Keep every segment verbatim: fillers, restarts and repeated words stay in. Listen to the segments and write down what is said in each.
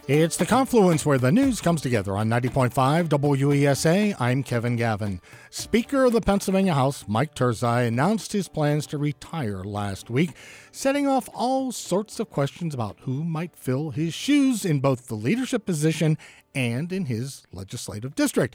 It's the confluence where the news comes together on ninety point five W E S A. I'm Kevin Gavin. Speaker of the Pennsylvania House, Mike Turzai, announced his plans to retire last week, setting off all sorts of questions about who might fill his shoes in both the leadership position and in his legislative district.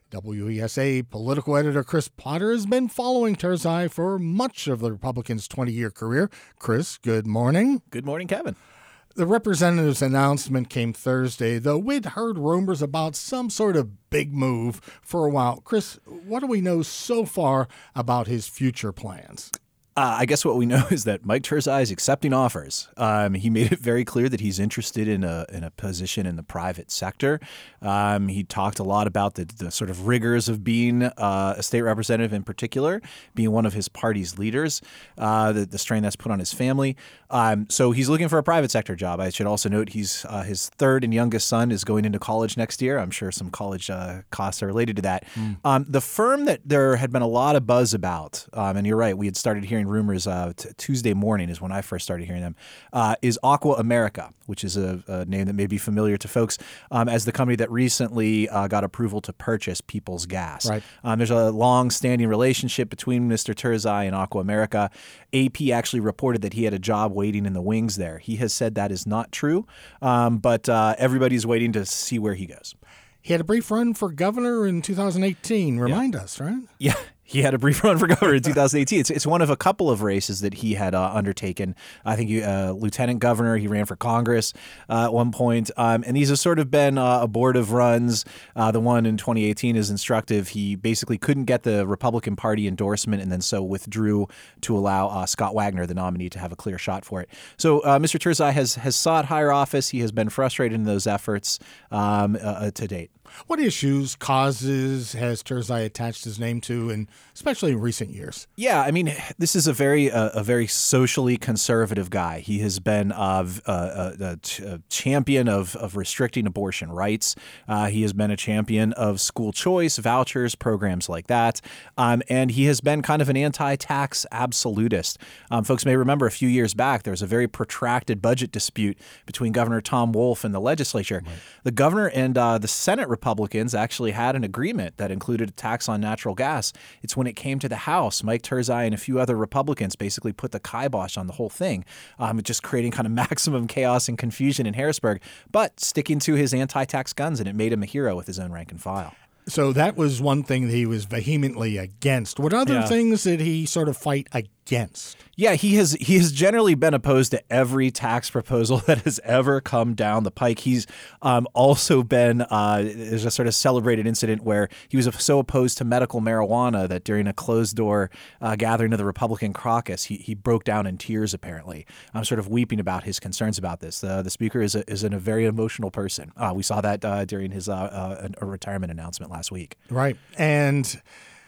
W E S A political editor Chris Potter has been following Turzai for much of the Republicans' twenty-year career. Chris, good morning. Good morning, Kevin. The representative's announcement came Thursday, though we'd heard rumors about some sort of big move for a while. Chris, what do we know so far about his future plans? Uh, I guess what we know is that Mike Turzai is accepting offers. Um, he made it very clear that he's interested in a in a position in the private sector. Um, he talked a lot about the, the sort of rigors of being uh, a state representative, in particular, being one of his party's leaders, uh, the, the strain that's put on his family. Um, so he's looking for a private sector job. I should also note he's uh, his third and youngest son is going into college next year. I'm sure some college uh, costs are related to that. Mm. Um, the firm that there had been a lot of buzz about, um, and you're right, we had started hearing rumors uh, t- Tuesday morning is when I first started hearing them, uh, is Aqua America, which is a, a name that may be familiar to folks um, as the company that recently uh, got approval to purchase People's Gas. Right. Um, there's a long-standing relationship between Mister Turzai and Aqua America. A P actually reported that he had a job waiting in the wings there. He has said that is not true, um, but uh, everybody's waiting to see where he goes. He had a brief run for governor in two thousand eighteen. Remind yeah. us, right? Yeah. He had a brief run for governor in two thousand eighteen. It's, it's one of a couple of races that he had uh, undertaken. I think he, uh, lieutenant governor, he ran for Congress uh, at one point. Um, and these have sort of been uh, abortive runs. Uh, the one in twenty eighteen is instructive. He basically couldn't get the Republican Party endorsement and then so withdrew to allow uh, Scott Wagner, the nominee, to have a clear shot for it. So uh, Mister Turzai has, has sought higher office. He has been frustrated in those efforts um, uh, to date. What issues, causes has Turzai attached his name to, and especially in recent years? Yeah, I mean, this is a very uh, a very socially conservative guy. He has been uh, a, a, a champion of, of restricting abortion rights. Uh, he has been a champion of school choice, vouchers, programs like that. Um, and he has been kind of an anti-tax absolutist. Um, folks may remember a few years back, there was a very protracted budget dispute between Governor Tom Wolf and the legislature. Right. The governor and uh, the Senate Republicans actually had an agreement that included a tax on natural gas. It's when it came to the House, Mike Turzai and a few other Republicans basically put the kibosh on the whole thing, um, just creating kind of maximum chaos and confusion in Harrisburg, but sticking to his anti-tax guns, and it made him a hero with his own rank and file. So that was one thing that he was vehemently against. What other yeah. things did he sort of fight against? Yeah, he has he has generally been opposed to every tax proposal that has ever come down the pike. He's um, also been, uh, there's a sort of celebrated incident where he was so opposed to medical marijuana that during a closed-door uh, gathering of the Republican caucus, he he broke down in tears, apparently. I'm sort of weeping about his concerns about this. Uh, the speaker is a, is a very emotional person. Uh, we saw that uh, during his uh, uh, a retirement announcement last week. Right. And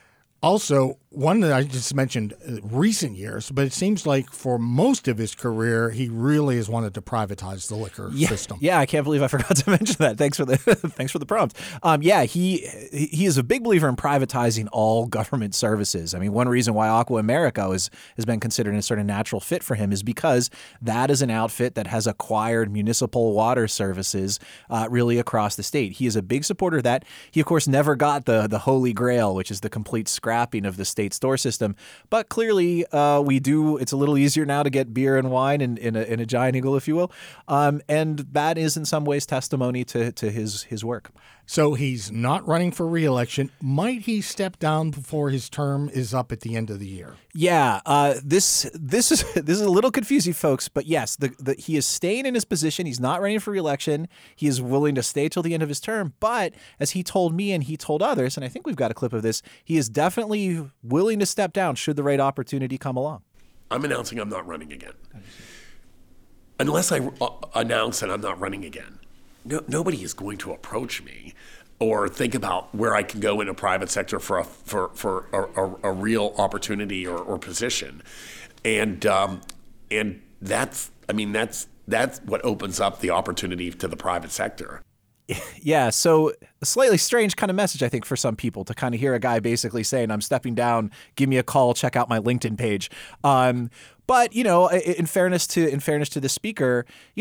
also, one that I just mentioned uh, recent years, but it seems like for most of his career, he really has wanted to privatize the liquor yeah, system. Yeah, I can't believe I forgot to mention that. Thanks for the thanks for the prompt. Um, yeah, he he is a big believer in privatizing all government services. I mean, one reason why Aqua America is, has been considered a sort of natural fit for him is because that is an outfit that has acquired municipal water services uh, really across the state. He is a big supporter of that. He, of course, never got the the holy grail, which is the complete scrapping of the state store system. But clearly, uh, we do. It's a little easier now to get beer and wine in, in, a, in a giant eagle, if you will. Um, and that is in some ways testimony to, to his, his work. So he's not running for re-election. Might he step down before his term is up at the end of the year? Yeah, uh, this this is this is a little confusing, folks. But yes, the, the, he is staying in his position. He's not running for re-election. He is willing to stay till the end of his term. But as he told me and he told others, and I think we've got a clip of this, he is definitely willing to step down should the right opportunity come along. I'm announcing I'm not running again. Unless I uh, announce that I'm not running again. No, nobody is going to approach me or think about where I can go in a private sector for a for for a, a, a real opportunity or, or position, and um, and that's I mean that's that's what opens up the opportunity to the private sector. Yeah, so a slightly strange kind of message, I think, for some people to kind of hear a guy basically saying, I'm stepping down, give me a call, check out my LinkedIn page. Um, but, you know, in fairness to in fairness to the speaker, you know,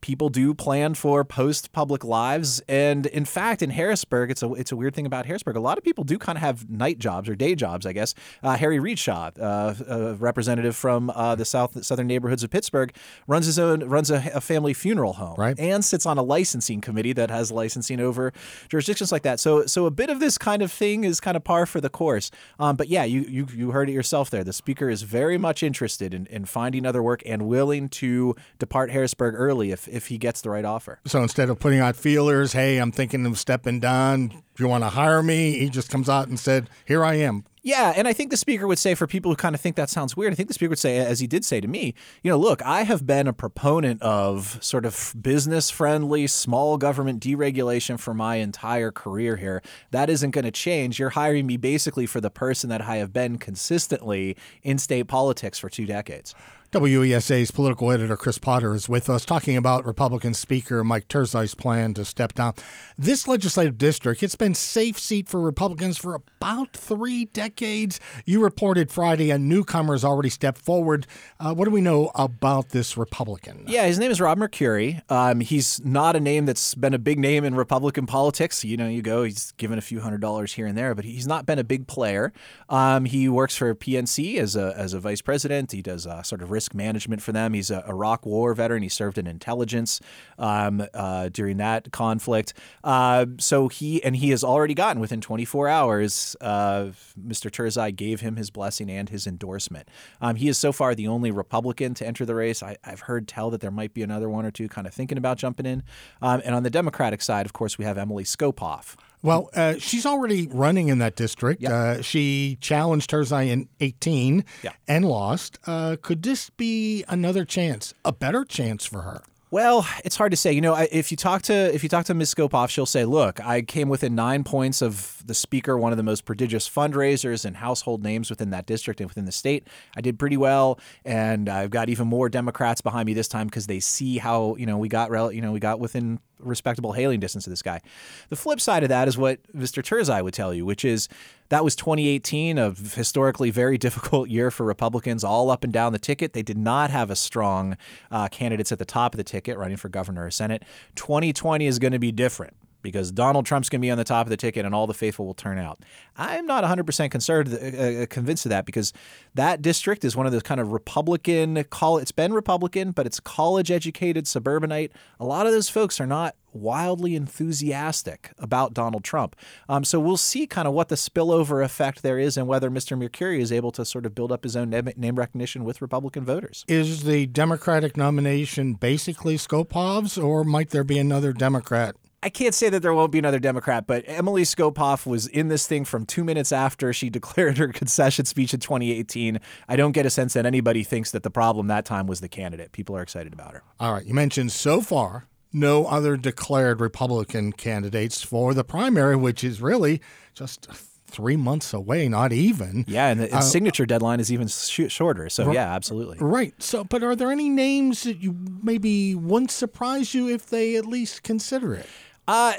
people do plan for post-public lives. And in fact, in Harrisburg, it's a it's a weird thing about Harrisburg. A lot of people do kind of have night jobs or day jobs, I guess. Uh, Harry Reid Shaw, uh, a representative from uh, the south southern neighborhoods of Pittsburgh, runs his own runs a, a family funeral home, right, and sits on a licensing committee that has licensing over jurisdictions like that. So so a bit of this kind of thing is kind of par for the course. Um, but yeah, you, you you heard it yourself there. The speaker is very much interested in, in finding other work and willing to depart Harrisburg early if, if he gets the right offer. So instead of putting out feelers, hey, I'm thinking of stepping down, do you want to hire me? He just comes out and said, here I am. Yeah, and I think the speaker would say, for people who kind of think that sounds weird, I think the speaker would say, as he did say to me, you know, look, I have been a proponent of sort of business-friendly, small government deregulation for my entire career here. That isn't going to change. You're hiring me basically for the person that I have been consistently in state politics for two decades. W E S A's political editor Chris Potter is with us talking about Republican Speaker Mike Terzai's plan to step down. This legislative district, it's been safe seat for Republicans for about three decades. You reported Friday a newcomer's already stepped forward. Uh, what do we know about this Republican? Yeah, his name is Rob Mercuri. Um, he's not a name that's been a big name in Republican politics. You know, you go, he's given a few hundred dollars here and there, but he's not been a big player. Um, he works for P N C as a as a vice president. He does uh, sort of risk management for them. He's a Iraq War veteran. He served in intelligence um, uh, during that conflict. Uh, so he and he has already gotten within twenty-four hours. Uh, Mister Terzai gave him his blessing and his endorsement. Um, he is so far the only Republican to enter the race. I, I've heard tell that there might be another one or two kind of thinking about jumping in. Um, and on the Democratic side, of course, we have Emily Skopoff. Well, uh, she's already running in that district. Yep. Uh, she challenged Terzai in eighteen yeah. and lost. Uh, could this be another chance, a better chance for her? Well, it's hard to say. You know, if you talk to if you talk to Miz Skopoff, she'll say, "Look, I came within nine points of the speaker, one of the most prodigious fundraisers and household names within that district and within the state. I did pretty well, and I've got even more Democrats behind me this time because they see how you know we got rel- you know we got within respectable hailing distance of this guy." The flip side of that is what Mister Terzai would tell you, which is that was twenty eighteen, a historically very difficult year for Republicans all up and down the ticket. They did not have a strong uh, candidates at the top of the ticket running for governor or Senate. twenty twenty is going to be different because Donald Trump's going to be on the top of the ticket and all the faithful will turn out. I'm not one hundred percent concerned, uh, convinced of that because that district is one of those kind of Republican, call it's been Republican, but it's college-educated suburbanite. A lot of those folks are not wildly enthusiastic about Donald Trump. Um, so we'll see kind of what the spillover effect there is and whether Mister Mercuri is able to sort of build up his own name recognition with Republican voters. Is the Democratic nomination basically Skopoff's, or might there be another Democrat? I can't say that there won't be another Democrat, but Emily Skopoff was in this thing from two minutes after she declared her concession speech in twenty eighteen. I don't get a sense that anybody thinks that the problem that time was the candidate. People are excited about her. All right. You mentioned so far no other declared Republican candidates for the primary, which is really just three months away, not even. Yeah, and the uh, signature deadline is even sh- shorter. So, r- yeah, absolutely. Right. So, but are there any names that you maybe wouldn't surprise you if they at least consider it? Uh,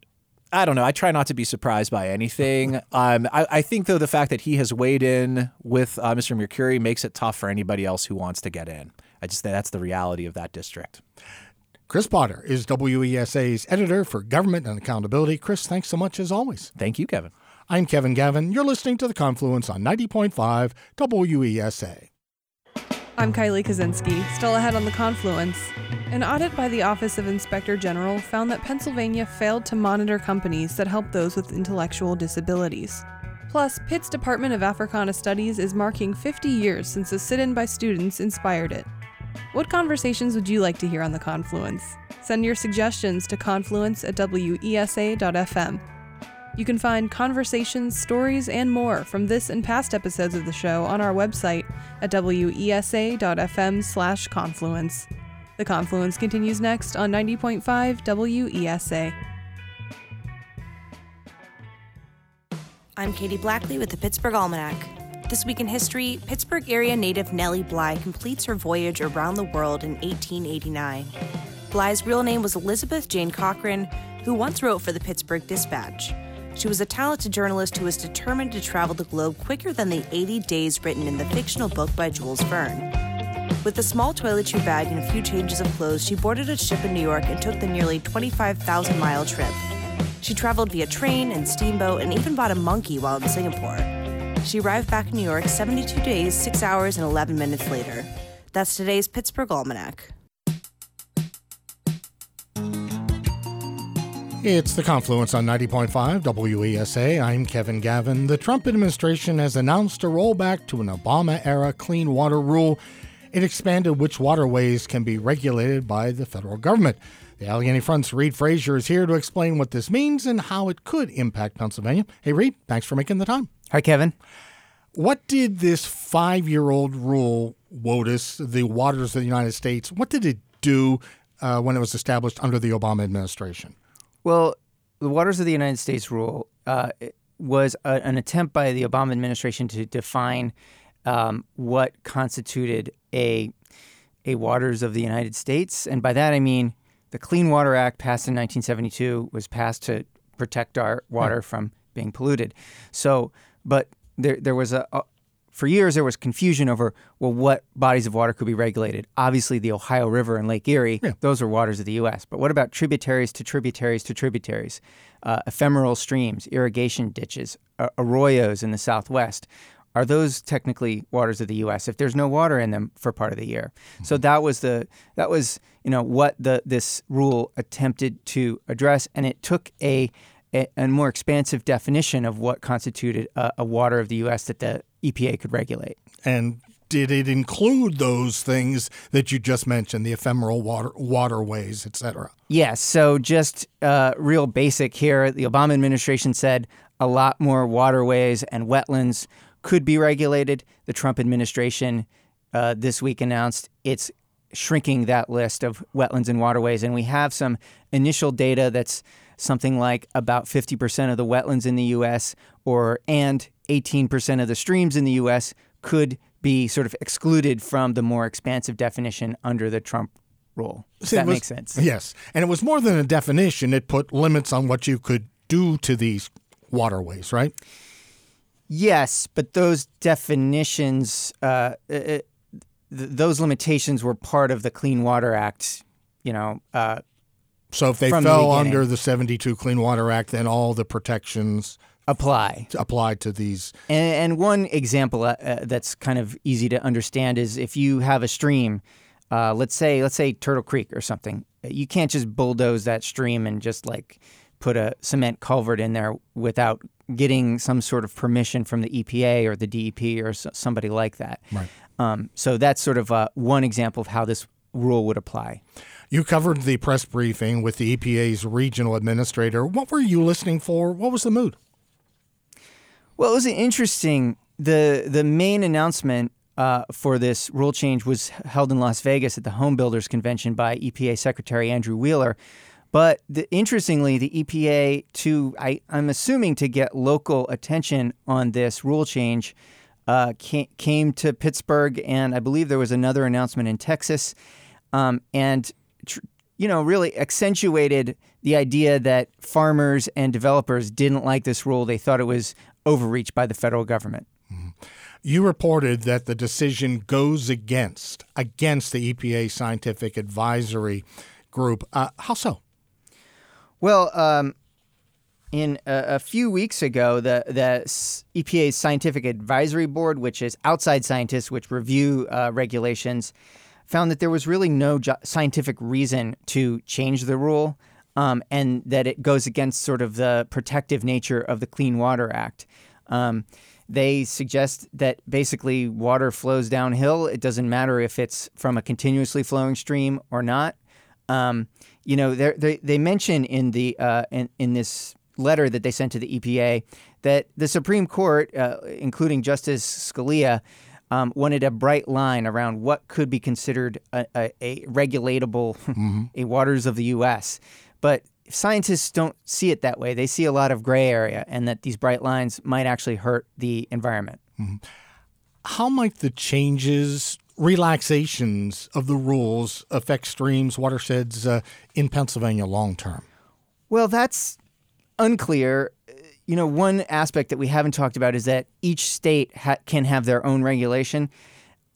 I don't know. I try not to be surprised by anything. um, I, I think, though, the fact that he has weighed in with uh, Mister Mercuri makes it tough for anybody else who wants to get in. I just think that's the reality of that district. Chris Potter is W E S A's editor for Government and Accountability. Chris, thanks so much as always. Thank you, Kevin. I'm Kevin Gavin. You're listening to The Confluence on ninety point five W E S A. I'm Kylie Kaczynski, still ahead on The Confluence. An audit by the Office of Inspector General found that Pennsylvania failed to monitor companies that help those with intellectual disabilities. Plus, Pitt's Department of Africana Studies is marking fifty years since a sit-in by students inspired it. What conversations would you like to hear on The Confluence? Send your suggestions to confluence at W E S A dot F M. You can find conversations, stories, and more from this and past episodes of the show on our website at W E S A dot F M slash confluence. The Confluence continues next on ninety point five W E S A. I'm Katie Blackley with the Pittsburgh Almanac. This week in history, Pittsburgh area native Nellie Bly completes her voyage around the world in eighteen eighty-nine. Bly's real name was Elizabeth Jane Cochran, who once wrote for the Pittsburgh Dispatch. She was a talented journalist who was determined to travel the globe quicker than the eighty days written in the fictional book by Jules Verne. With a small toiletry bag and a few changes of clothes, she boarded a ship in New York and took the nearly twenty-five thousand mile trip. She traveled via train and steamboat and even bought a monkey while in Singapore. She arrived back in New York seventy-two days, six hours, and eleven minutes later. That's today's Pittsburgh Almanac. It's The Confluence on ninety point five W E S A. I'm Kevin Gavin. The Trump administration has announced a rollback to an Obama-era clean water rule. It expanded which waterways can be regulated by the federal government. The Allegheny Front's Reed Frazier is here to explain what this means and how it could impact Pennsylvania. Hey, Reed, thanks for making the time. Hi, Kevin. What did this five-year-old rule, WOTUS, the Waters of the United States, what did it do uh, when it was established under the Obama administration? Well, the Waters of the United States rule uh, was a, an attempt by the Obama administration to define um, what constituted a a waters of the United States. And by that, I mean the Clean Water Act passed in nineteen seventy-two was passed to protect our water yeah. from being polluted. So, but there there was a, a for years there was confusion over, well, what bodies of water could be regulated. Obviously, the Ohio River and Lake Erie, yeah. those are waters of the U S. But what about tributaries to tributaries to tributaries, uh, ephemeral streams, irrigation ditches, uh, arroyos in the Southwest? Are those technically waters of the U S if there's no water in them for part of the year? Mm-hmm. So that was the that was you know what the this rule attempted to address, and it took a a, a more expansive definition of what constituted a, a water of the U S that the E P A could regulate. And did it include those things that you just mentioned, the ephemeral water waterways, et cetera? Yes. So just uh, real basic here, the Obama administration said a lot more waterways and wetlands could be regulated. The Trump administration uh, this week announced it's shrinking that list of wetlands and waterways. And we have some initial data that's something like about fifty percent of the wetlands in the U S or and eighteen percent of the streams in the U S could be sort of excluded from the more expansive definition under the Trump rule. Does that was, make sense? Yes. And it was more than a definition. It put limits on what you could do to these waterways, right? Yes, but those definitions, uh, it, th- those limitations were part of the Clean Water Act, you know. Uh, so if they fell the the under the seventy-two Clean Water Act, then all the protections apply. Apply to these. And, and one example uh, that's kind of easy to understand is if you have a stream, uh, let's say let's say Turtle Creek or something, you can't just bulldoze that stream and just like put a cement culvert in there without getting some sort of permission from the E P A or the D E P or so, somebody like that. Right. Um, so that's sort of uh, one example of how this rule would apply. You covered the press briefing with the E P A's regional administrator. What were you listening for? What was the mood? Well, it was interesting. The the main announcement uh, for this rule change was held in Las Vegas at the Home Builders Convention by E P A Secretary Andrew Wheeler. But the, interestingly, the E P A, to I, I'm assuming to get local attention on this rule change, uh, came, came to Pittsburgh, and I believe there was another announcement in Texas, um, and tr- you know really accentuated the idea that farmers and developers didn't like this rule. They thought it was overreach by the federal government. Mm-hmm. You reported that the decision goes against against the E P A Scientific Advisory Group. Uh, how so? Well, um, in a, a few weeks ago, the, the E P A's Scientific Advisory Board, which is outside scientists which review uh, regulations, found that there was really no jo- scientific reason to change the rule, um, and that it goes against sort of the protective nature of the Clean Water Act. Um, they suggest that basically water flows downhill. It doesn't matter if it's from a continuously flowing stream or not. Um, you know, they they mention in the uh, in, in this letter that they sent to the E P A that the Supreme Court, uh, including Justice Scalia, um, wanted a bright line around what could be considered a, a, a regulatable, mm-hmm. a waters of the U S. But scientists don't see it that way. They see a lot of gray area, and that these bright lines might actually hurt the environment. Mm-hmm. How might the changes, relaxations of the rules affect streams, watersheds uh, in Pennsylvania long term? Well, that's unclear. You know, one aspect that we haven't talked about is that each state ha- can have their own regulation.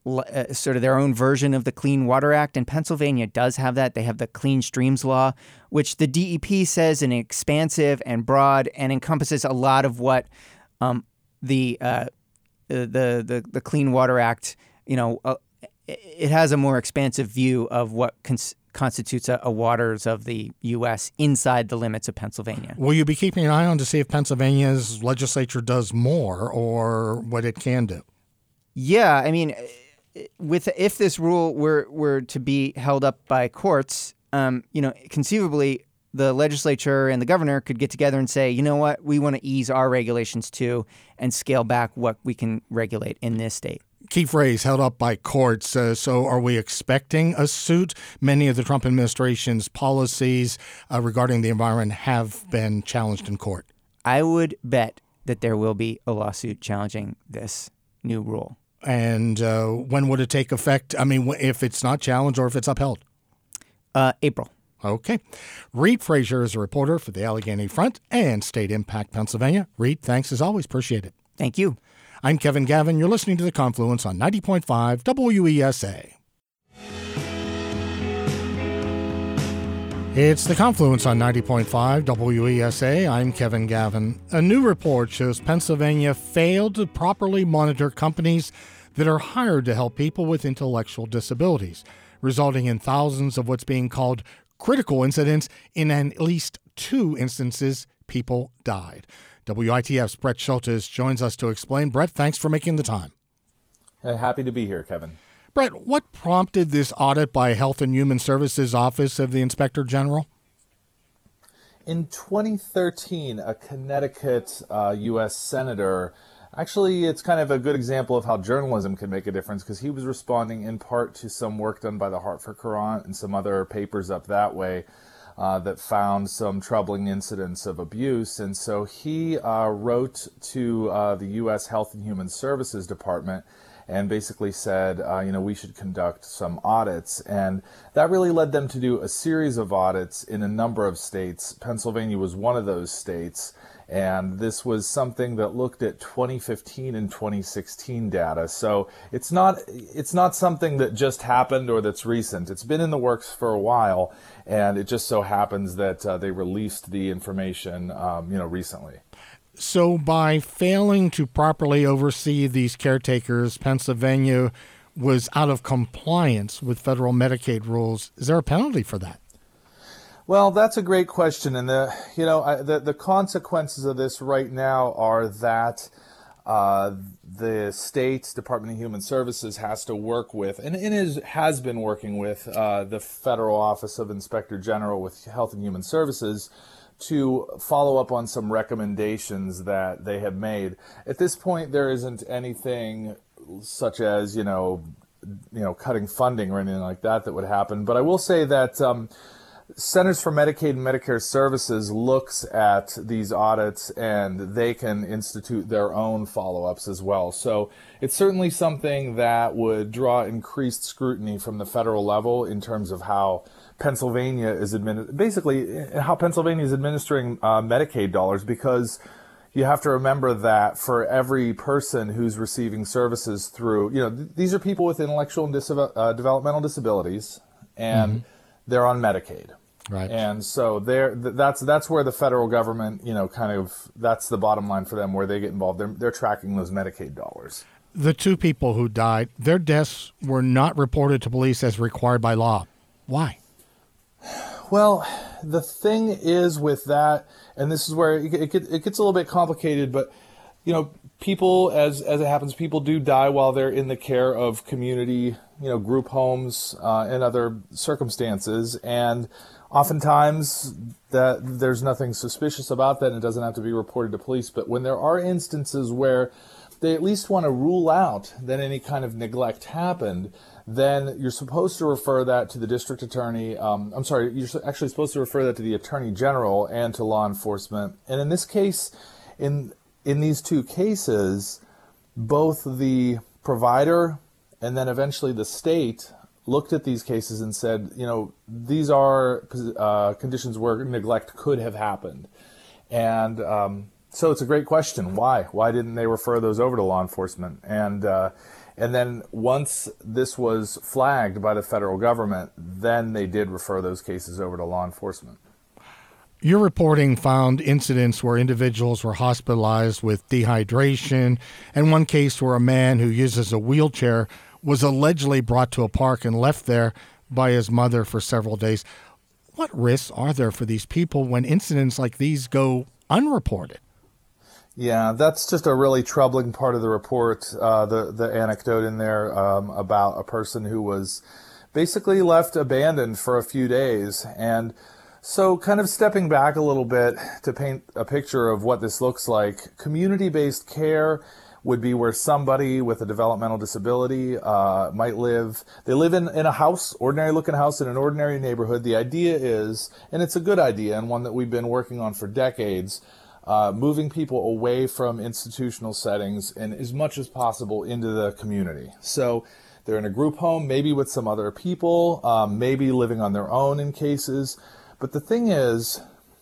uh, sort of their own version of the Clean Water Act, and Pennsylvania does have that. They have the Clean Streams Law, which the D E P says is expansive and broad and encompasses a lot of what um, the, uh, the the the Clean Water Act, you know, uh, it has a more expansive view of what cons- constitutes a, a waters of the U S inside the limits of Pennsylvania. Will you be keeping an eye on to see if Pennsylvania's legislature does more or what it can do? Yeah, I mean, with if this rule were were to be held up by courts, um, you know, conceivably the legislature and the governor could get together and say, you know what, we want to ease our regulations too and scale back what we can regulate in this state. Key phrase, held up by courts. Uh, so are we expecting a suit? Many of the Trump administration's policies uh, regarding the environment have been challenged in court. I would bet that there will be a lawsuit challenging this new rule. And uh, when would it take effect? I mean, if it's not challenged or if it's upheld? Uh, April. Okay. Reed Frazier is a reporter for the Allegheny Front and State Impact Pennsylvania. Reed, thanks as always. Appreciate it. Thank you. I'm Kevin Gavin. You're listening to The Confluence on ninety point five W E S A. It's The Confluence on ninety point five W E S A. I'm Kevin Gavin. A new report shows Pennsylvania failed to properly monitor companies that are hired to help people with intellectual disabilities, resulting in thousands of what's being called critical incidents. In at least two instances, people died. W I T F's Brett Schultes joins us to explain. Brett, thanks for making the time. Hey, happy to be here, Kevin. Brett, what prompted this audit by Health and Human Services Office of the Inspector General? In twenty thirteen, a Connecticut uh, U S senator, actually it's kind of a good example of how journalism can make a difference, because he was responding in part to some work done by the Hartford Courant and some other papers up that way uh, that found some troubling incidents of abuse. And so he uh, wrote to uh, the U S Health and Human Services Department and basically said, uh, you know, we should conduct some audits. And that really led them to do a series of audits in a number of states. Pennsylvania was one of those states. And this was something that looked at twenty fifteen and twenty sixteen data. So it's not it's not something that just happened or that's recent. It's been in the works for a while, and it just so happens that uh, they released the information, um, you know, recently. So by failing to properly oversee these caretakers, Pennsylvania was out of compliance with federal Medicaid rules. Is there a penalty for that? Well, that's a great question, and the you know I, the the consequences of this right now are that uh, the state Department of Human Services has to work with, and it is has been working with uh, the Federal Office of Inspector General with Health and Human Services to follow up on some recommendations that they have made. At this point, there isn't anything such as you know you know cutting funding or anything like that that would happen. But I will say that. Um, Centers for Medicaid and Medicare Services looks at these audits, and they can institute their own follow-ups as well. So it's certainly something that would draw increased scrutiny from the federal level in terms of how Pennsylvania is admin- basically how Pennsylvania is administering uh, Medicaid dollars, because you have to remember that for every person who's receiving services through, you know, th- these are people with intellectual and dis- uh, developmental disabilities, and mm-hmm. they're on Medicaid. Right. And so there, that's that's where the federal government, you know, kind of, that's the bottom line for them, where they get involved. They're, they're tracking those Medicaid dollars. The two people who died, their deaths were not reported to police as required by law. Why? Well, the thing is with that, and this is where it, it, it gets a little bit complicated, but, you know, people, as as it happens, people do die while they're in the care of community, you know, group homes uh, and other circumstances. And oftentimes that there's nothing suspicious about that, and it doesn't have to be reported to police. But when there are instances where they at least want to rule out that any kind of neglect happened, then you're supposed to refer that to the district attorney. Um, I'm sorry, you're actually supposed to refer that to the attorney general and to law enforcement. And in this case, in in these two cases, both the provider and then eventually the state looked at these cases and said, you know, these are uh, conditions where neglect could have happened. And um, so it's a great question. Why? Why didn't they refer those over to law enforcement? And uh, And then once this was flagged by the federal government, then they did refer those cases over to law enforcement. Your reporting found incidents where individuals were hospitalized with dehydration, and one case where a man who uses a wheelchair was allegedly brought to a park and left there by his mother for several days. What risks are there for these people when incidents like these go unreported? Yeah, that's just a really troubling part of the report, uh, the, the anecdote in there um, about a person who was basically left abandoned for a few days. And so kind of stepping back a little bit to paint a picture of what this looks like, community-based care would be where somebody with a developmental disability uh, might live. They live in, in a house, ordinary-looking house in an ordinary neighborhood. The idea is, and it's a good idea and one that we've been working on for decades, Uh, moving people away from institutional settings and as much as possible into the community. So they're in a group home, maybe with some other people, um, maybe living on their own in cases. But the thing is,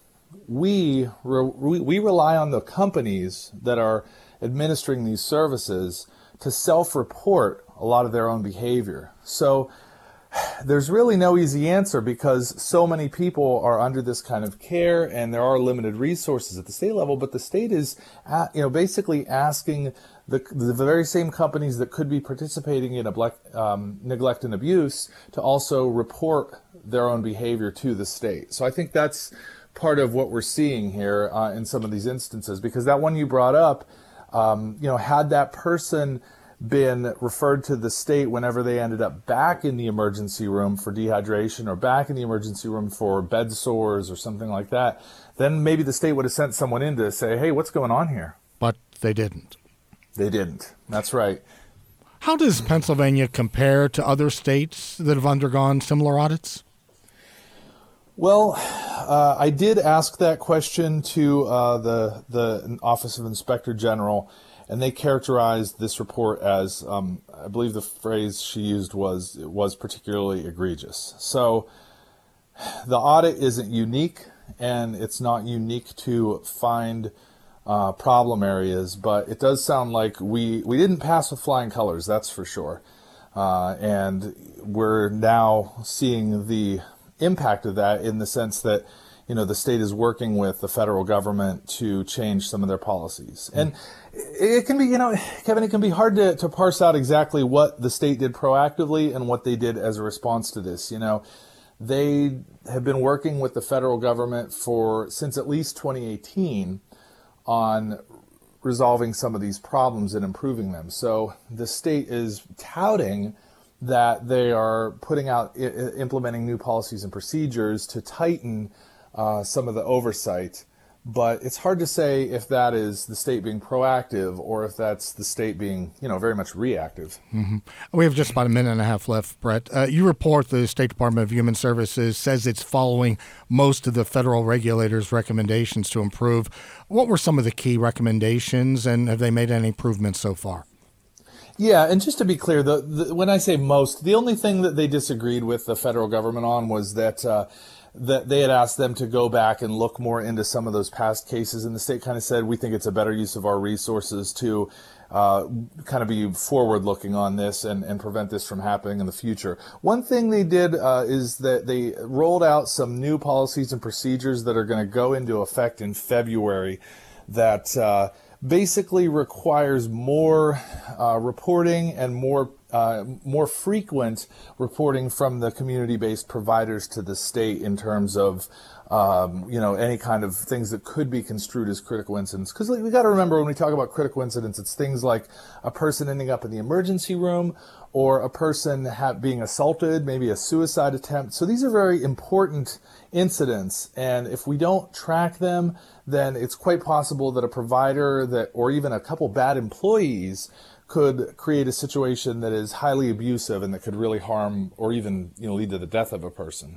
we, re- we we rely on the companies that are administering these services to self-report a lot of their own behavior. So there's really no easy answer because so many people are under this kind of care and there are limited resources at the state level, but the state is uh, you know, basically asking the, the very same companies that could be participating in neglect, um, neglect and abuse to also report their own behavior to the state. So I think that's part of what we're seeing here uh, in some of these instances, because that one you brought up, um, you know, had that person been referred to the state whenever they ended up back in the emergency room for dehydration or back in the emergency room for bed sores or something like that, then maybe the state would have sent someone in to say, hey, what's going on here? But they didn't. They didn't. That's right. How does Pennsylvania compare to other states that have undergone similar audits? Well, uh, I did ask that question to uh, the, the Office of Inspector General, and they characterized this report as, um, I believe the phrase she used was, it was particularly egregious. So the audit isn't unique, and it's not unique to find uh, problem areas, but it does sound like we, we didn't pass with flying colors, that's for sure. Uh, and we're now seeing the impact of that in the sense that, you know, the state is working with the federal government to change some of their policies. And it can be, you know, Kevin, it can be hard to, to parse out exactly what the state did proactively and what they did as a response to this. You know, they have been working with the federal government for since at least twenty eighteen on resolving some of these problems and improving them. So the state is touting that they are putting out, I- implementing new policies and procedures to tighten uh, some of the oversight. But it's hard to say if that is the state being proactive or if that's the state being, you know, very much reactive. Mm-hmm. We have just about a minute and a half left, Brett. Uh, you report the State Department of Human Services says it's following most of the federal regulators' recommendations to improve. What were some of the key recommendations, and have they made any improvements so far? Yeah, and just to be clear, the, the, when I say most, the only thing that they disagreed with the federal government on was that uh, that they had asked them to go back and look more into some of those past cases, and the state kind of said, we think it's a better use of our resources to uh, kind of be forward-looking on this and, and prevent this from happening in the future. One thing they did uh, is that they rolled out some new policies and procedures that are going to go into effect in February that uh, basically requires more uh, reporting and more uh, more frequent reporting from the community-based providers to the state in terms of um, you know, any kind of things that could be construed as critical incidents. Because we got to remember when we talk about critical incidents, it's things like a person ending up in the emergency room or a person ha- being assaulted, maybe a suicide attempt. So these are very important incidents, and if we don't track them, then it's quite possible that a provider that, or even a couple bad employees, could create a situation that is highly abusive and that could really harm or even, you know, lead to the death of a person.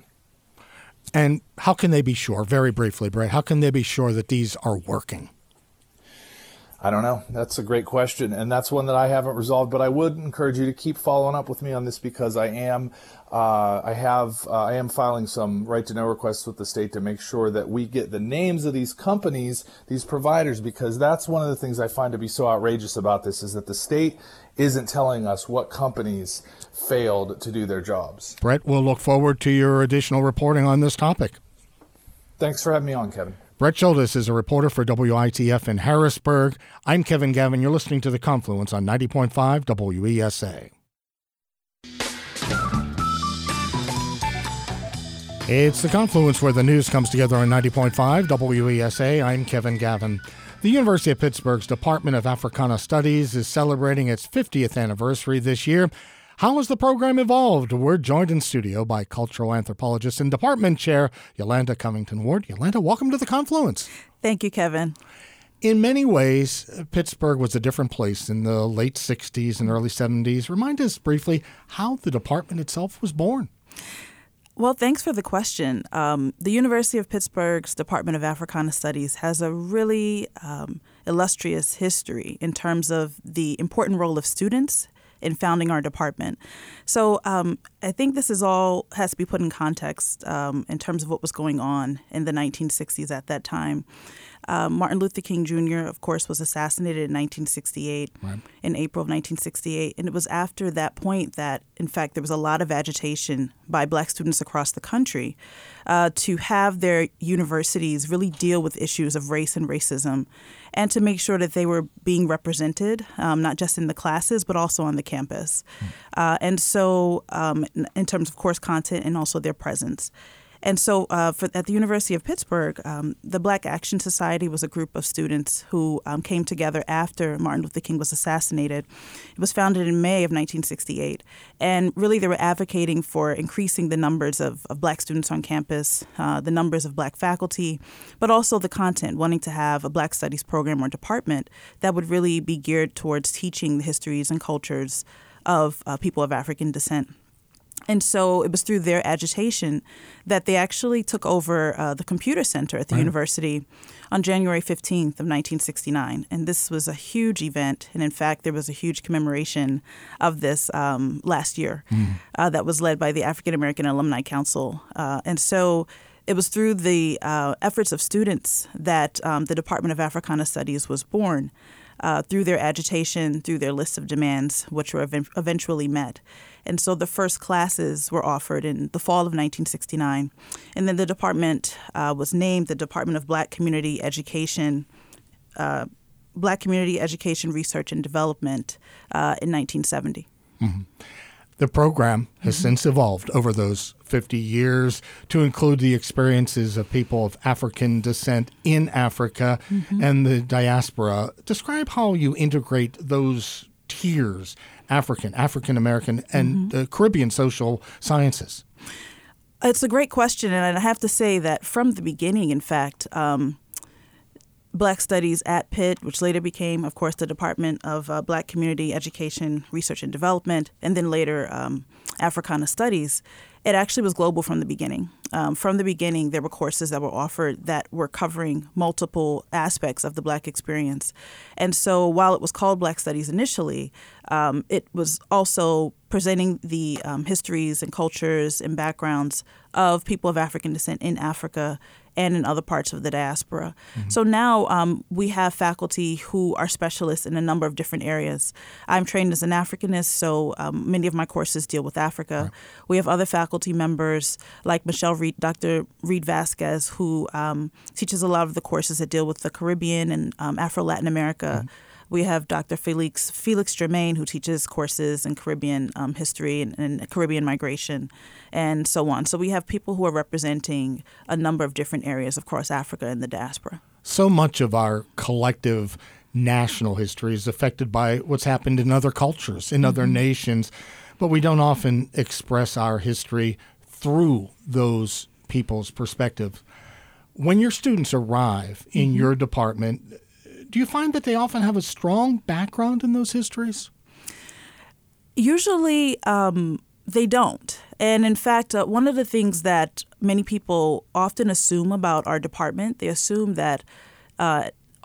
And how can they be sure, very briefly, Brett, how can they be sure that these are working? I don't know. That's a great question, and that's one that I haven't resolved. But I would encourage you to keep following up with me on this, because I am, uh, I have, uh, I am filing some right to know requests with the state to make sure that we get the names of these companies, these providers, because that's one of the things I find to be so outrageous about this, is that the state isn't telling us what companies failed to do their jobs. Brett, we'll look forward to your additional reporting on this topic. Thanks for having me on, Kevin. Brett Schultes is a reporter for W I T F in Harrisburg. I'm Kevin Gavin. You're listening to The Confluence on ninety point five W E S A. It's The Confluence, where the news comes together on ninety point five W E S A. I'm Kevin Gavin. The University of Pittsburgh's Department of Africana Studies is celebrating its fiftieth anniversary this year. How has the program evolved? We're joined in studio by cultural anthropologist and department chair Yolanda Covington-Ward. Yolanda, welcome to The Confluence. Thank you, Kevin. In many ways, Pittsburgh was a different place in the late sixties and early seventies. Remind us briefly how the department itself was born. Well, thanks for the question. Um, the University of Pittsburgh's Department of Africana Studies has a really um, illustrious history in terms of the important role of students in founding our department. So um, I think this is all has to be put in context um, in terms of what was going on in the nineteen sixties at that time. Uh, Martin Luther King Junior, of course, was assassinated in nineteen sixty-eight, right. in April of nineteen sixty-eight. And it was after that point that, in fact, there was a lot of agitation by Black students across the country uh, to have their universities really deal with issues of race and racism, and to make sure that they were being represented, um, not just in the classes, but also on the campus. Mm. Uh, and so um, in terms of course content and also their presence. And so uh, for, at the University of Pittsburgh, um, the Black Action Society was a group of students who um, came together after Martin Luther King was assassinated. It was founded in May of nineteen sixty-eight. And really they were advocating for increasing the numbers of, of Black students on campus, uh, the numbers of Black faculty, but also the content, wanting to have a Black Studies program or department that would really be geared towards teaching the histories and cultures of uh, people of African descent. And so it was through their agitation that they actually took over uh, the computer center at the right. university on January fifteenth of nineteen sixty-nine. And this was a huge event. And in fact, there was a huge commemoration of this um, last year mm. uh, that was led by the African American Alumni Council. Uh, and so it was through the uh, efforts of students that um, the Department of Africana Studies was born, uh, through their agitation, through their list of demands, which were ev- eventually met. And so the first classes were offered in the fall of nineteen sixty-nine. And then the department uh, was named the Department of Black Community Education, uh, Black Community Education Research and Development uh, in nineteen seventy. Mm-hmm. The program has mm-hmm. since evolved over those fifty years to include the experiences of people of African descent in Africa mm-hmm. and the diaspora. Describe how you integrate those tiers, African, African American, and mm-hmm. uh, Caribbean social sciences. It's a great question, and I have to say that from the beginning, in fact, um, Black Studies at Pitt, which later became, of course, the Department of uh, Black Community Education, Research and Development, and then later um, Africana Studies, it actually was global from the beginning. Um, from the beginning, there were courses that were offered that were covering multiple aspects of the Black experience. And so while it was called Black Studies initially, um, it was also presenting the um, histories and cultures and backgrounds of people of African descent in Africa and in other parts of the diaspora. Mm-hmm. So now um, we have faculty who are specialists in a number of different areas. I'm trained as an Africanist, so um, many of my courses deal with Africa. Right. We have other faculty members like Michelle Reed, Doctor Reed Vasquez, who um, teaches a lot of the courses that deal with the Caribbean and um, Afro-Latin America. Mm-hmm. We have Doctor Felix Felix Germain, who teaches courses in Caribbean um, history and, and Caribbean migration, and so on. So we have people who are representing a number of different areas across Africa and the diaspora. So much of our collective national history is affected by what's happened in other cultures, in mm-hmm. other nations, but we don't often express our history through those people's perspective. When your students arrive in mm-hmm. your department, do you find that they often have a strong background in those histories? Usually um, they don't. And in fact, uh, one of the things that many people often assume about our department, they assume that uh,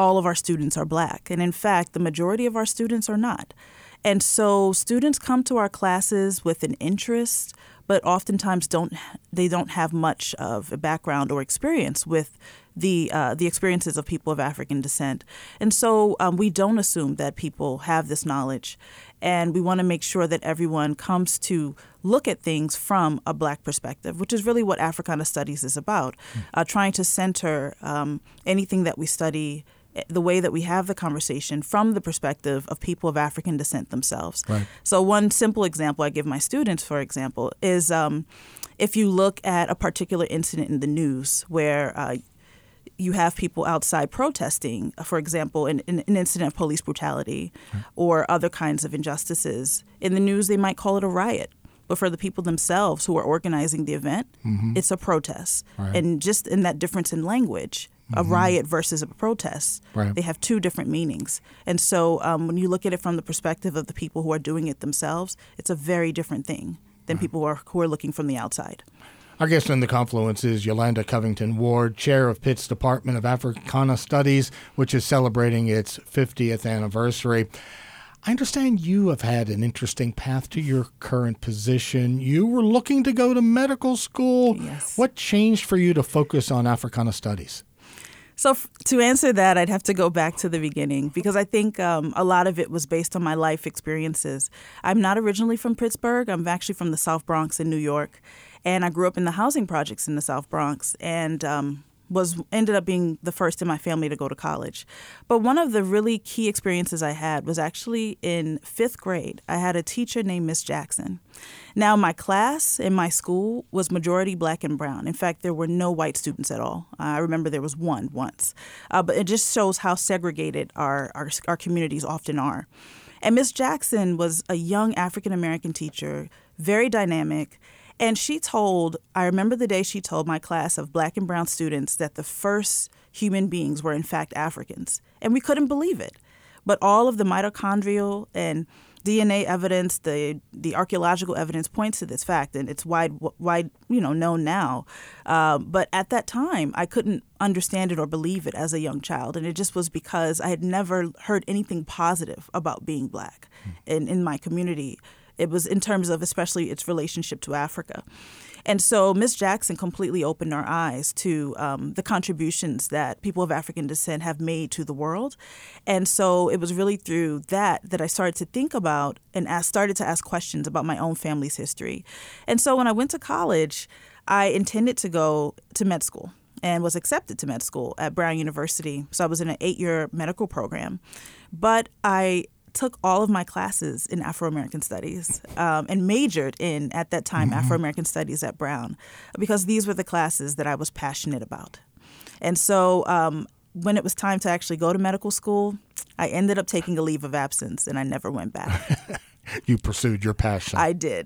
all of our students are Black. And in fact, the majority of our students are not. And so students come to our classes with an interest, but oftentimes don't they don't have much of a background or experience with the uh, the experiences of people of African descent. And so um, we don't assume that people have this knowledge. And we want to make sure that everyone comes to look at things from a Black perspective, which is really what Africana Studies is about, mm. uh, trying to center um, anything that we study, the way that we have the conversation from the perspective of people of African descent themselves. Right. So one simple example I give my students, for example, is um, if you look at a particular incident in the news where uh, you have people outside protesting, for example, an, an incident of police brutality right. or other kinds of injustices. In the news, they might call it a riot. But for the people themselves who are organizing the event, mm-hmm. it's a protest. Right. And just in that difference in language, mm-hmm. a riot versus a protest, right. they have two different meanings. And so um, when you look at it from the perspective of the people who are doing it themselves, it's a very different thing than right. people who are, who are looking from the outside. Our guest in the Confluence is Yolanda Covington Ward, chair of Pitt's Department of Africana Studies, which is celebrating its fiftieth anniversary. I understand you have had an interesting path to your current position. You were looking to go to medical school. Yes. What changed for you to focus on Africana Studies? So f- to answer that, I'd have to go back to the beginning because I think um, a lot of it was based on my life experiences. I'm not originally from Pittsburgh. I'm actually from the South Bronx in New York. And I grew up in the housing projects in the South Bronx and um, was ended up being the first in my family to go to college. But one of the really key experiences I had was actually in fifth grade. I had a teacher named Miss Jackson. Now, my class in my school was majority Black and brown. In fact, there were no white students at all. I remember there was one once. Uh, but it just shows how segregated our, our, our communities often are. And Miss Jackson was a young African-American teacher, very dynamic. And she told, I remember the day she told my class of Black and brown students that the first human beings were in fact Africans. And we couldn't believe it. But all of the mitochondrial and D N A evidence, the the archaeological evidence points to this fact, and it's wide, wide, you know, known now. Uh, but at that time, I couldn't understand it or believe it as a young child, and it just was because I had never heard anything positive about being Black in, in my community. It was in terms of especially its relationship to Africa. And so Miss Jackson completely opened our eyes to um, the contributions that people of African descent have made to the world. And so it was really through that that I started to think about and ask, started to ask questions about my own family's history. And so when I went to college, I intended to go to med school and was accepted to med school at Brown University. So I was in an eight-year medical program. But I took all of my classes in Afro-American Studies um, and majored in, at that time, mm-hmm. Afro-American Studies at Brown because these were the classes that I was passionate about. And so um, when it was time to actually go to medical school, I ended up taking a leave of absence and I never went back. You pursued your passion. I did.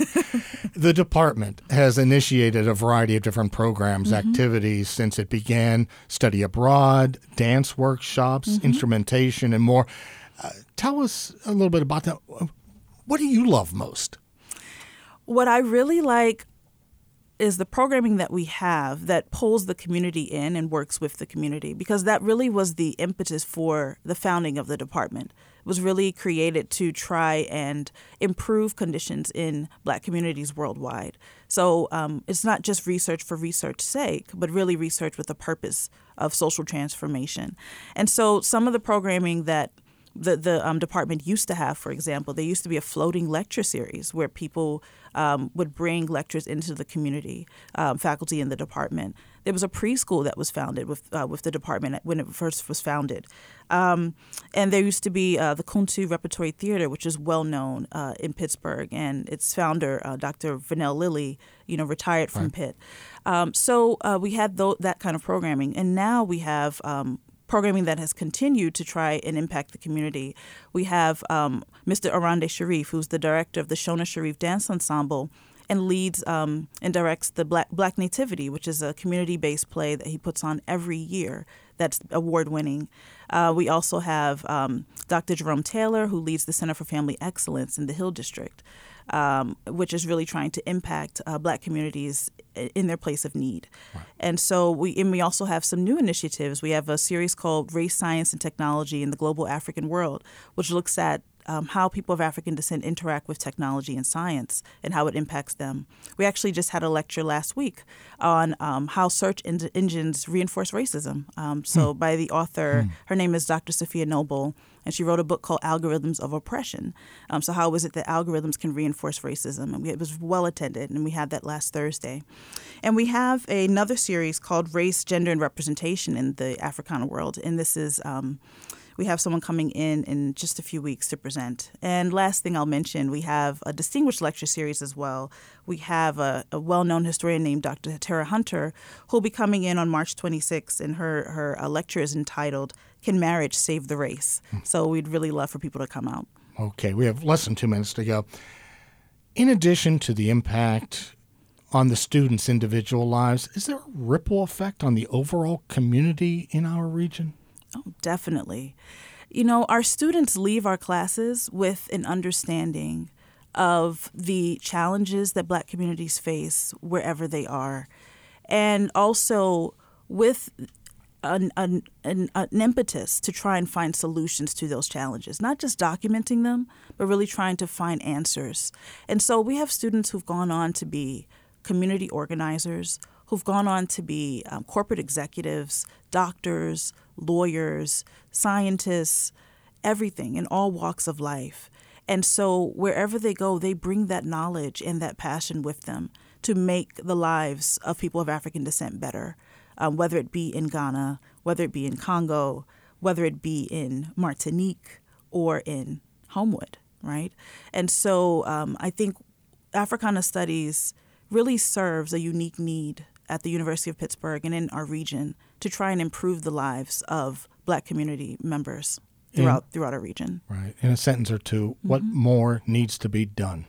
The department has initiated a variety of different programs, mm-hmm. activities since it began, study abroad, dance workshops, mm-hmm. instrumentation, and more. Uh, tell us a little bit about that. What do you love most? What I really like is the programming that we have that pulls the community in and works with the community, because that really was the impetus for the founding of the department. It was really created to try and improve conditions in Black communities worldwide. So um, it's not just research for research's sake, but really research with a purpose of social transformation. And so some of the programming that the the um, department used to have, for example, there used to be a floating lecture series where people um, would bring lectures into the community, um, faculty in the department. There was a preschool that was founded with uh, with the department when it first was founded. Um, and there used to be uh, the Kuntu Repertory Theater, which is well known uh, in Pittsburgh, and its founder, uh, Doctor Vernell Lilly, you know, retired from right. Pitt. Um, so uh, we had th- that kind of programming, and now we have um, programming that has continued to try and impact the community. We have um, Mister Arande Sharif, who's the director of the Shona Sharif Dance Ensemble, and leads um, and directs the Black, Black Nativity, which is a community-based play that he puts on every year that's award-winning. Uh, we also have um, Doctor Jerome Taylor, who leads the Center for Family Excellence in the Hill District. um, which is really trying to impact uh, Black communities in their place of need. Right. And so we and we also have some new initiatives. We have a series called Race, Science, and Technology in the Global African World, which looks at Um, how people of African descent interact with technology and science and how it impacts them. We actually just had a lecture last week on um, how search en- engines reinforce racism. Um, so hmm. by the author, hmm. her name is Doctor Sophia Noble, and she wrote a book called Algorithms of Oppression. Um, so how is it that algorithms can reinforce racism? And we, it was well attended, and we had that last Thursday. And we have another series called Race, Gender, and Representation in the Africana World, and this is um, we have someone coming in in just a few weeks to present. And last thing I'll mention, we have a distinguished lecture series as well. We have a, a well-known historian named Doctor Tara Hunter, who'll be coming in on March twenty-sixth, and her, her uh, lecture is entitled, Can Marriage Save the Race? So we'd really love for people to come out. Okay, we have less than two minutes to go. In addition to the impact on the students' individual lives, is there a ripple effect on the overall community in our region? Oh, definitely. You know, our students leave our classes with an understanding of the challenges that Black communities face wherever they are, and also with an, an, an, an impetus to try and find solutions to those challenges, not just documenting them, but really trying to find answers. And so we have students who've gone on to be community organizers, who've gone on to be um, corporate executives, doctors, lawyers, scientists, everything in all walks of life. And so wherever they go, they bring that knowledge and that passion with them to make the lives of people of African descent better, um, whether it be in Ghana, whether it be in Congo, whether it be in Martinique or in Homewood, right? And so um, I think Africana Studies really serves a unique need at the University of Pittsburgh and in our region to try and improve the lives of Black community members throughout in, throughout our region. Right. In a sentence or two, mm-hmm. what more needs to be done?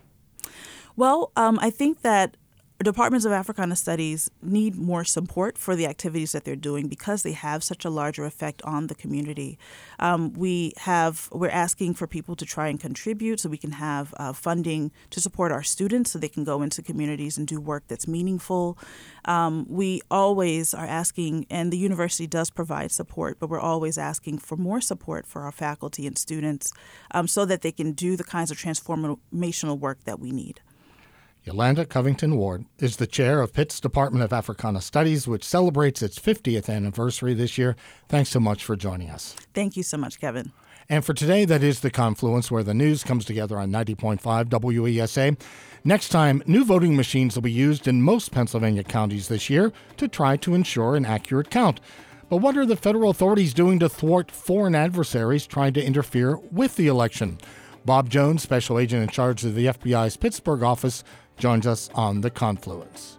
Well, um, I think that departments of Africana Studies need more support for the activities that they're doing because they have such a larger effect on the community. Um, we have, we're asking for people to try and contribute so we can have uh, funding to support our students so they can go into communities and do work that's meaningful. Um, we always are asking, and the university does provide support, but we're always asking for more support for our faculty and students um, so that they can do the kinds of transformational work that we need. Yolanda Covington Ward is the chair of Pitt's Department of Africana Studies, which celebrates its fiftieth anniversary this year. Thanks so much for joining us. Thank you so much, Kevin. And for today, that is The Confluence, where the news comes together on ninety point five W E S A. Next time, new voting machines will be used in most Pennsylvania counties this year to try to ensure an accurate count. But what are the federal authorities doing to thwart foreign adversaries trying to interfere with the election? Bob Jones, special agent in charge of the F B I's Pittsburgh office, joins us on The Confluence.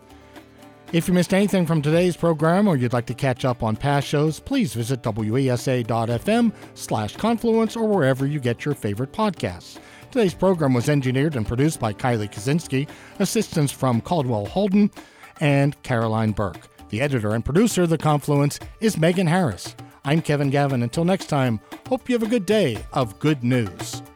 If you missed anything from today's program or you'd like to catch up on past shows, please visit W E S A dot F M slash confluence or wherever you get your favorite podcasts. Today's program was engineered and produced by Kylie Kaczynski, assistance from Caldwell Holden and Caroline Burke. The editor and producer of The Confluence is Megan Harris. I'm Kevin Gavin. Until next time, hope you have a good day of good news.